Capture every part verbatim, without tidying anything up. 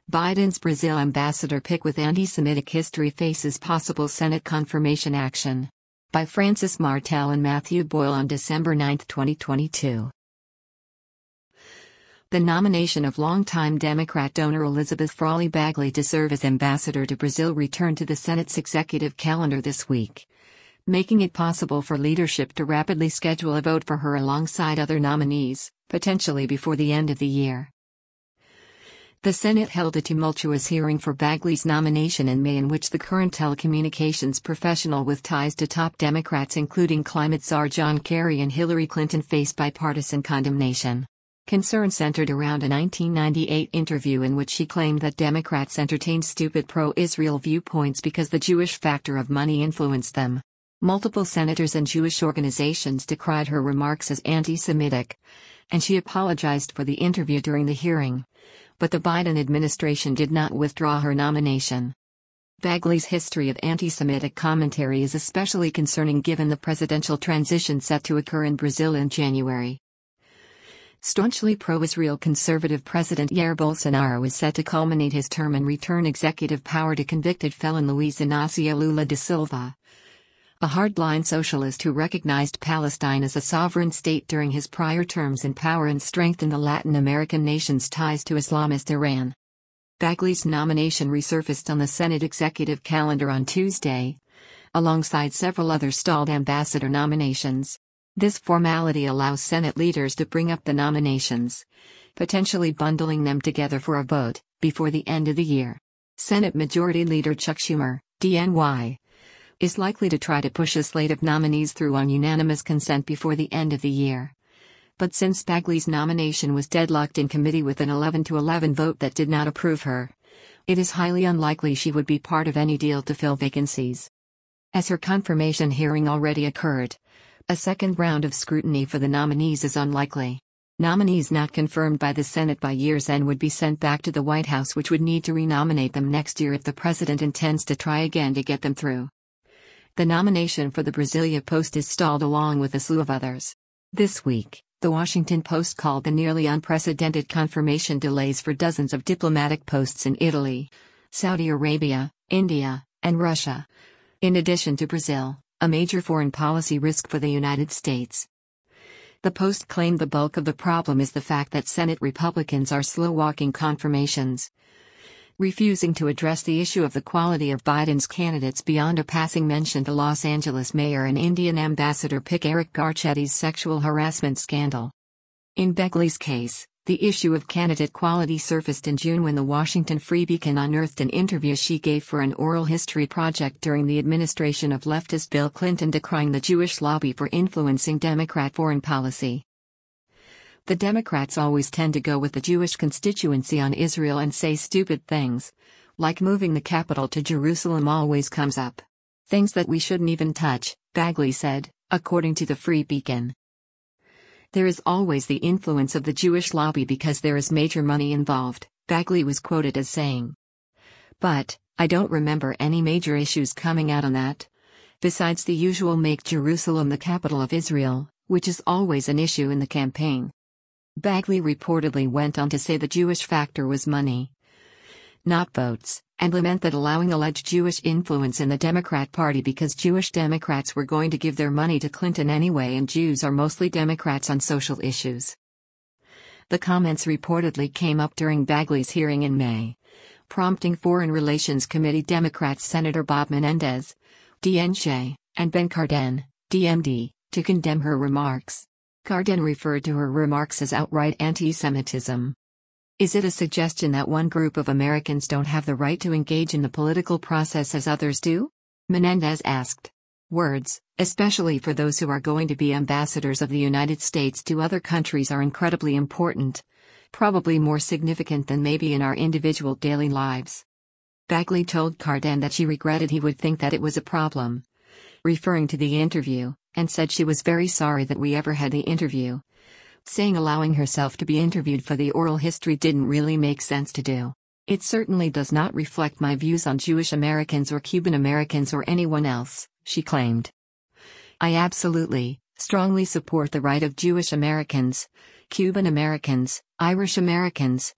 Biden's Brazil ambassador pick with anti-Semitic history faces possible Senate confirmation action. By Francis Martel and Matthew Boyle on December ninth, twenty twenty-two. The nomination of longtime Democrat donor Elizabeth Frawley Bagley to serve as ambassador to Brazil returned to the Senate's executive calendar this week, making it possible for leadership to rapidly schedule a vote for her alongside other nominees, potentially before the end of the year. The Senate held a tumultuous hearing for Bagley's nomination in May, in which the current telecommunications professional with ties to top Democrats including climate czar John Kerry and Hillary Clinton faced bipartisan condemnation. Concern centered around a nineteen ninety-eight interview in which she claimed that Democrats entertained stupid pro-Israel viewpoints because the Jewish factor of money influenced them. Multiple senators and Jewish organizations decried her remarks as anti-Semitic, and she apologized for the interview during the hearing. But the Biden administration did not withdraw her nomination. Bagley's history of anti-Semitic commentary is especially concerning given the presidential transition set to occur in Brazil in January. Staunchly pro-Israel conservative President Jair Bolsonaro is set to culminate his term and return executive power to convicted felon Luiz Inácio Lula da Silva, a hardline socialist who recognized Palestine as a sovereign state during his prior terms in power and strengthened the Latin American nation's ties to Islamist Iran. Bagley's nomination resurfaced on the Senate executive calendar on Tuesday, alongside several other stalled ambassador nominations. This formality allows Senate leaders to bring up the nominations, potentially bundling them together for a vote, before the end of the year. Senate Majority Leader Chuck Schumer, D N Y, is likely to try to push a slate of nominees through on unanimous consent before the end of the year. But since Bagley's nomination was deadlocked in committee with an eleven to eleven vote that did not approve her, it is highly unlikely she would be part of any deal to fill vacancies. As her confirmation hearing already occurred, a second round of scrutiny for the nominees is unlikely. Nominees not confirmed by the Senate by year's end would be sent back to the White House, which would need to renominate them next year if the president intends to try again to get them through. The nomination for the Brasilia post is stalled along with a slew of others. This week, The Washington Post called the nearly unprecedented confirmation delays for dozens of diplomatic posts in Italy, Saudi Arabia, India, and Russia, in addition to Brazil, a major foreign policy risk for the United States. The Post claimed the bulk of the problem is the fact that Senate Republicans are slow-walking confirmations, refusing to address the issue of the quality of Biden's candidates beyond a passing mention to Los Angeles Mayor and Indian Ambassador pick Eric Garchetti's sexual harassment scandal. In Bagley's case, the issue of candidate quality surfaced in June when the Washington Free Beacon unearthed an interview she gave for an oral history project during the administration of leftist Bill Clinton decrying the Jewish lobby for influencing Democrat foreign policy. The Democrats always tend to go with the Jewish constituency on Israel and say stupid things, like moving the capital to Jerusalem always comes up. Things that we shouldn't even touch, Bagley said, according to the Free Beacon. There is always the influence of the Jewish lobby because there is major money involved, Bagley was quoted as saying. But, I don't remember any major issues coming out on that. Besides the usual make Jerusalem the capital of Israel, which is always an issue in the campaign. Bagley reportedly went on to say the Jewish factor was money, not votes, and lament that allowing alleged Jewish influence in the Democrat Party because Jewish Democrats were going to give their money to Clinton anyway and Jews are mostly Democrats on social issues. The comments reportedly came up during Bagley's hearing in May, prompting Foreign Relations Committee Democrats Senator Bob Menendez, D N J, and Ben Cardin, D M D, to condemn her remarks. Cardin referred to her remarks as outright anti-Semitism. Is it a suggestion that one group of Americans don't have the right to engage in the political process as others do? Menendez asked. Words, especially for those who are going to be ambassadors of the United States to other countries, are incredibly important, probably more significant than maybe in our individual daily lives. Bagley told Cardin that she regretted he would think that it was a problem, referring to the interview, and said she was very sorry that we ever had the interview, saying allowing herself to be interviewed for the oral history didn't really make sense to do. It certainly does not reflect my views on Jewish Americans or Cuban Americans or anyone else, she claimed. I absolutely, strongly support the right of Jewish Americans, Cuban Americans, Irish Americans,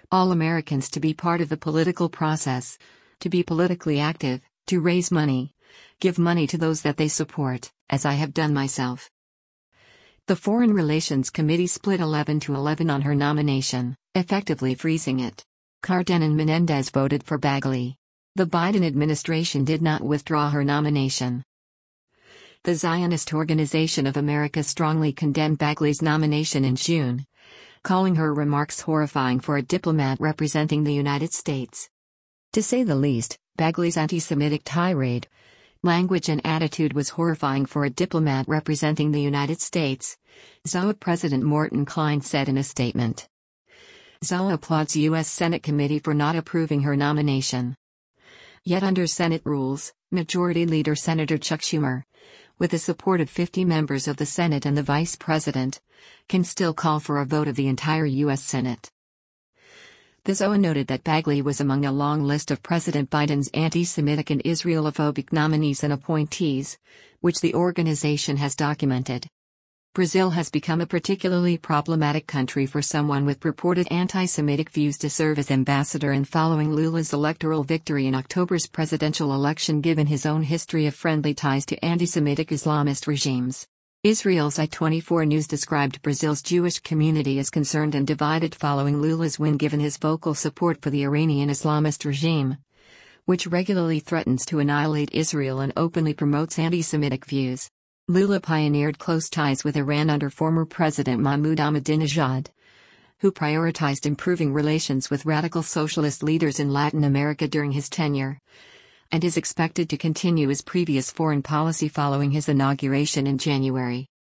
all Americans to be part of the political process, to be politically active, to raise money, give money to those that they support, as I have done myself. The Foreign Relations Committee split eleven to eleven on her nomination, effectively freezing it. Cardin and Menendez voted for Bagley. The Biden administration did not withdraw her nomination. The Zionist Organization of America strongly condemned Bagley's nomination in June, calling her remarks horrifying for a diplomat representing the United States. To say the least, Bagley's anti-Semitic tirade, language and attitude was horrifying for a diplomat representing the United States, Z O A President Morton Klein said in a statement. Z O A applauds U S Senate committee for not approving her nomination. Yet under Senate rules, Majority Leader Senator Chuck Schumer, with the support of fifty members of the Senate and the Vice President, can still call for a vote of the entire U S Senate. The Z O A noted that Bagley was among a long list of President Biden's anti-Semitic and Israelophobic nominees and appointees, which the organization has documented. Brazil has become a particularly problematic country for someone with purported anti-Semitic views to serve as ambassador, and following Lula's electoral victory in October's presidential election, given his own history of friendly ties to anti-Semitic Islamist regimes. Israel's I twenty-four News described Brazil's Jewish community as concerned and divided following Lula's win, given his vocal support for the Iranian Islamist regime, which regularly threatens to annihilate Israel and openly promotes anti-Semitic views. Lula pioneered close ties with Iran under former President Mahmoud Ahmadinejad, who prioritized improving relations with radical socialist leaders in Latin America during his tenure, and is expected to continue his previous foreign policy following his inauguration in January.